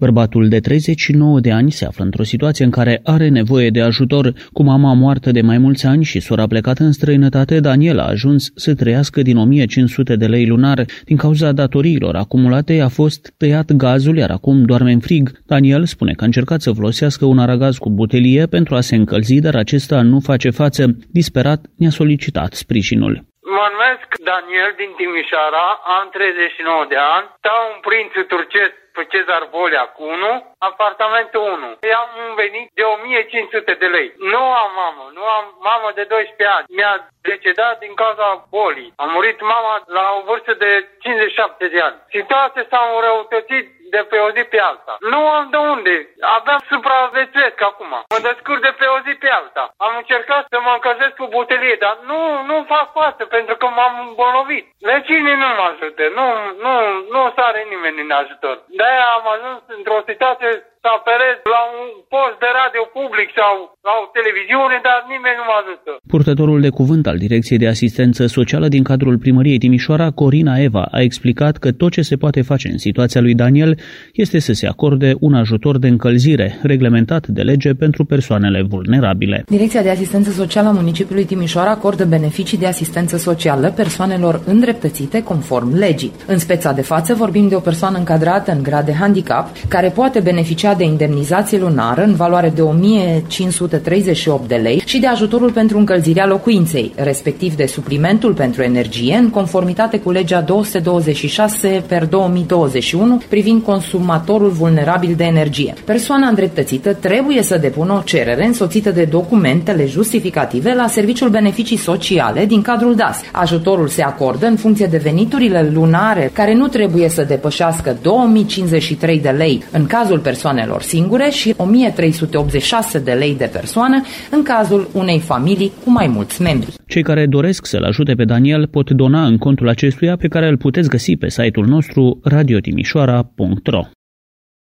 Bărbatul de 39 de ani se află într-o situație în care are nevoie de ajutor. Cu mama moartă de mai mulți ani și sora plecată în străinătate, Daniel a ajuns să trăiască din 1500 de lei lunar. Din cauza datoriilor acumulate, a fost tăiat gazul, iar acum doarme în frig. Daniel spune că a încercat să folosească un aragaz cu butelie pentru a se încălzi, dar acesta nu face față. Disperat, ne-a solicitat sprijinul. Mă numesc Daniel din Timișoara, am 39 de ani, stau în Prințul Turcesc pe Cezar Volea cu 1, apartamentul 1. Am un venit de 1500 de lei. Nu am mamă, nu am mamă de 12 ani. Mi-a decedat din cauza bolii. A murit mama la o vârstă de 57 de ani. Situația s-a înrăutățit de pe o zi pe alta. Nu am de unde. Abia supraviețuiesc acum. Mă descurc de pe o zi pe alta. Am încercat să mă încălzesc cu butelie, dar nu fac față pentru că m-am îmbolnăvit. Vecinii nu mă ajută. Nu sare nimeni în ajutor. De-aia am ajuns într-o situație să apelez la un post de radio public sau la o televiziune, dar nimeni nu mă ajută. Purtătorul de cuvânt al Direcției de Asistență Socială din cadrul Primăriei Timișoara, Corina Eva, a explicat că tot ce se poate face în situația lui Daniel este să se acorde un ajutor de încălzire, reglementat de lege pentru persoanele vulnerabile. Direcția de Asistență Socială a municipiului Timișoara acordă beneficii de asistență socială persoanelor îndreptățite conform legii. În speța de față vorbim de o persoană încadrată în grad de handicap, care poate beneficia de indemnizație lunară în valoare de 1538 de lei și de ajutorul pentru încălzirea locuinței, respectiv de suplimentul pentru energie, în conformitate cu legea 226/2021 privind consumatorul vulnerabil de energie. Persoana îndreptățită trebuie să depună o cerere însoțită de documentele justificative la Serviciul Beneficii Sociale din cadrul DAS. Ajutorul se acordă în funcție de veniturile lunare, care nu trebuie să depășească 2053 de lei în cazul persoanelor singure și 1386 de lei de persoană în cazul unei familii cu mai mulți membri. Cei care doresc să-l ajute pe Daniel pot dona în contul acestuia, pe care îl puteți găsi pe site-ul nostru radiotimișoara.ro.